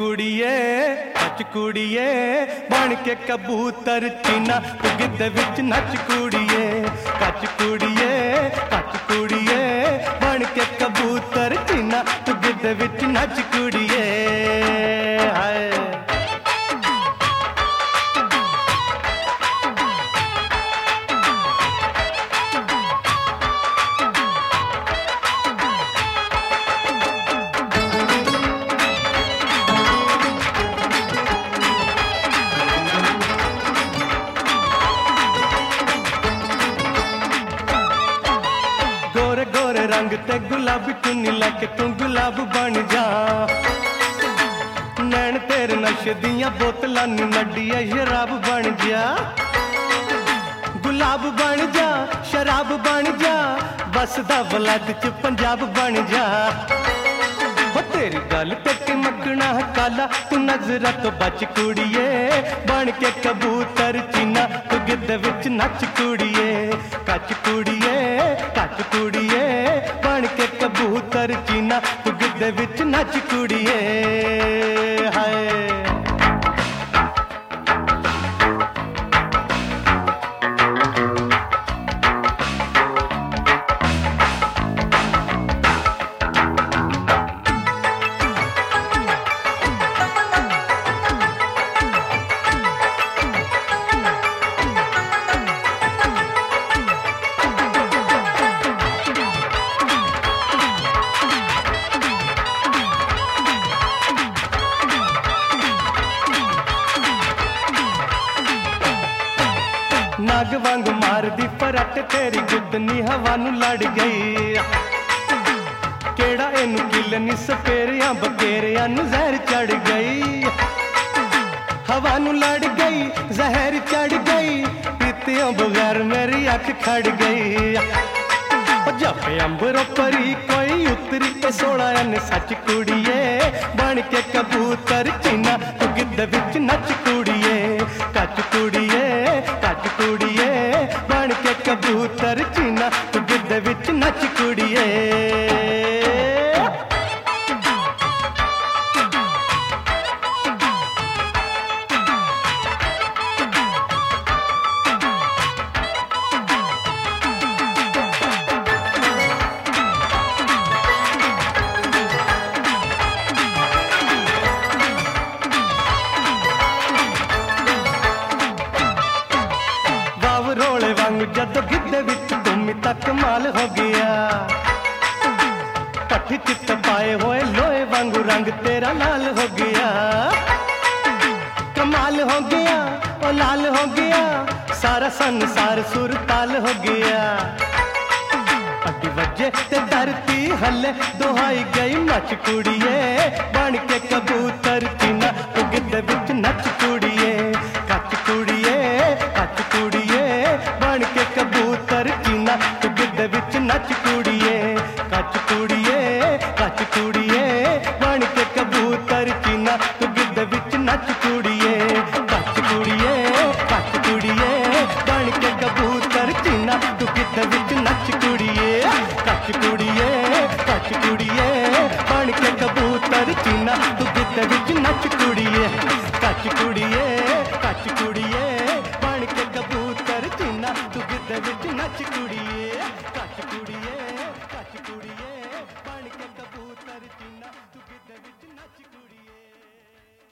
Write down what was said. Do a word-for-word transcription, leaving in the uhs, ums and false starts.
कुड़िए कच कुड़िए बन के कबूतर चीना तू गिद्ध विच नच कुड़िए कच कुड़िए कच कुड़िए बन के कबूतर चीना तू गिद्ध विच नच कुड़िए हाय रंग ते गुलाबी चुन्नी लैके तू गुलाब बन जा नैन तेरे नशे दियां बोतलां नी नड्डिया शराब बन जा गुलाब बन जा शराब बन जा बस दा वलद च पंजाब बन जा हो तेरी गल ते मकना काला तू नजरा तो बच कुड़िए बन के कबूतर चीना तू गिद्ध विच नच कुड़िए कच कुड़िए कच कुड़िए बन के कबूतर चीना तू गिद्ध विच नच कुड़िए हाय नाग वांग मार दी फरट तेरी गुदनी हवा नू लड़ गई केड़ा इनू किलनी सपेरिया बकेरिया नू जहर चढ़ गई हवा नू लड़ गई जहर चढ़ गई पीतियों बगैर मेरी अख खड़ गई जब अंबरों परी कोई उतरी ते सोना ने सच कुड़िए बन के कबूतर चीना तू गिद्ध विच नच कुड़िए कच कुड़िए कच कुड़िए बन के कबूतर चीना तू गिद्ध विच नच कुड़िए रोले वांग जद गिद्ध विच तुमी तक माल हो गया कठ चित पाए होए लोहे वांगू रंग तेरा लाल हो गया कमाल हो गया ओ लाल हो गया सारा संसार सुर ताल हो गया अड्डी वजे ते धरती हले दोहाई गई मच कुड़िए बन के कबूतर चीना तू गिद्ध विच नच कुड़िए कच कुड़िए कच कुड़िए बन के कबूतर चीना तू गिद्ध विच नच कुड़िए कच कुड़िए कच कुड़िए बन के कबूतर चीना तू गिद्ध विच नच कुड़िए कच कुड़िए कच कुड़िए बन के कबूतर चीना तू गिद्ध विच नच कुड़िए कच कुड़िए कच कुड़िए बन के कबूतर चीना तू गिद्ध विच नच कुड़िए कच कुड़िए कच कुड़िए बन के कबूतर चीना तू गिद्ध विच नच कुड़िए कच कुड़िए कच कुड़िए